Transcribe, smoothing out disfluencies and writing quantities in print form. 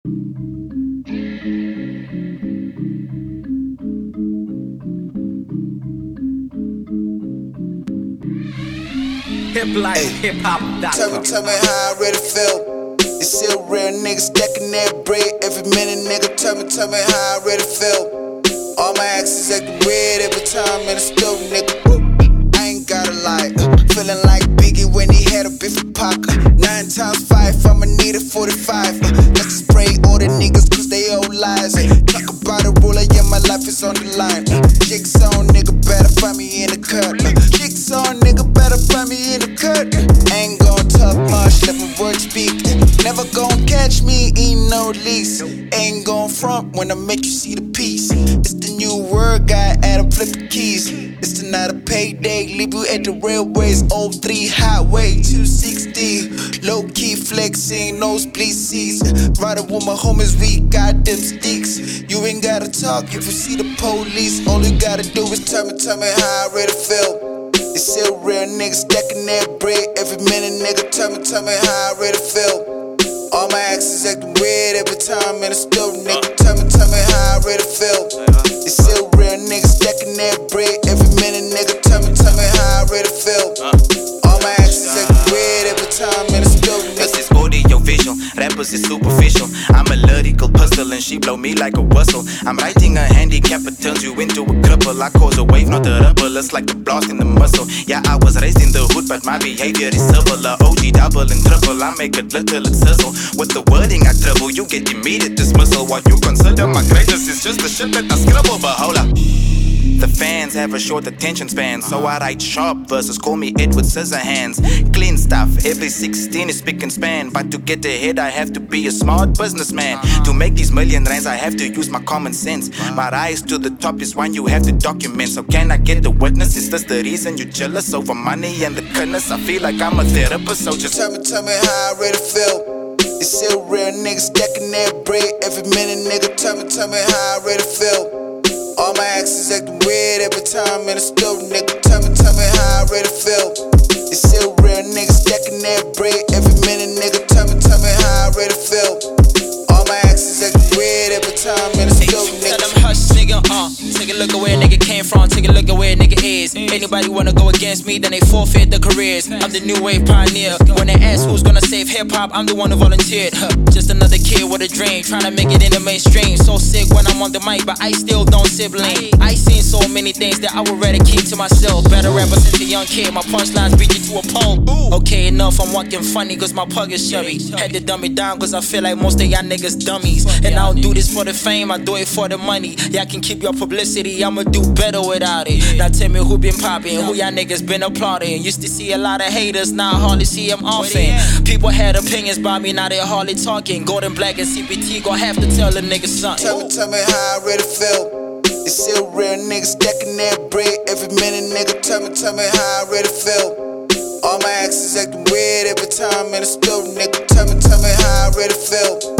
Hiplifehip-hop.com. Tell me how I really feel. It's still real niggas stacking that bread every minute, nigga. Tell me how I really feel. All my exes acting weird every time in the store, nigga. I ain't gotta lie. Feeling like Biggie when he had a beef with Pac. 9 times 5, I'ma need a 45. Let's spray all the niggas cause they old lies. Talk about a ruler, yeah, my life is on the line. Jigsaw nigga better find me in the cut. Jigsaw nigga better find me in the cut. Ain't gon' talk much, let my words speak. Never gon' catch me eating no lease. Ain't gon' front when I make you see the piece. It's the new word guy, Adam flip the keys. It's the night of payday, leave you at the railways. 03 highway 260. Low key flexing, nosebleed seats. Riding with my homies, we got them sticks. You ain't gotta talk if you see the police. All you gotta do is tell me how I really feel. It's still real niggas stacking that bread every minute, nigga. Tell me how I really feel. All my exes acting weird every time in the store, nigga. Tell me how I really feel. It's still real niggas stacking that bread every minute, nigga. Tell me how I really feel. All my exes acting weird every time in the store, nigga. This is audio visual, rappers is superficial. I'm a lyrical puzzle and she blow me like a whistle. I'm writing a handicap, it turns you into a cripple. I cause a wave, not a ripple, it's like a blast in the muscle. Yeah, I was raised in the hood, but my behavior is civil. OG double and triple, I make it little and sizzle. With the wording I dribble, you get immediate dismissal. What you consider my greatness is just the shit that I scribble, but hold up. The fans have a short attention span, so I write sharp verses, call me Edward Scissorhands. Clean stuff, every 16 is spick and span. But to get ahead I have to be a smart businessman. To make these million rands I have to use my common sense. My rise to the top is one you have to document. So can I get the witness? Is this the reason you're jealous over money and the goodness? I feel like I'm a therapist, so just tell me how I really feel. It's still real niggas stacking that bread every minute, nigga. Tell me how I really feel. All my exes acting weird every time in the store, nigga. Tell me how I really feel. It's still real niggas stacking that bread every minute, nigga. Tell me how I really feel. All my exes acting weird every time in the store, nigga. Tell them hush, nigga, take a look at where a nigga came from, take a look at where a nigga is. Anybody wanna go against me, then they forfeit their careers. I'm the new wave pioneer. When they ask who's gonna save hip-hop, I'm the one who volunteered. Just another kid with a dream, trying to make it in the mainstream. So sick when I'm on the mic, but I still don't sibling. I seen so many things that I would rather keep to myself. Better rapper since a young kid, my punchlines beat you to a pulp. Okay, enough, I'm walking funny cause my pug is chubby. Had to dumb it down cause I feel like most of y'all niggas dummies. And I don't do this for the fame, I do it for the money. Y'all can keep your publicity, I'ma do better without it. Now tell me who been popping, who y'all niggas been applauding. Used to see a lot of haters, now I hardly see them often. People had opinions about me, now they hardly talking. Golden Black and CPT gon' have to tell a nigga something. Tell me how I really feel. It's still real niggas stacking that bread every minute, nigga. Tell me how I really feel. All my exes acting weird every time in the store, nigga. Tell me how I really feel.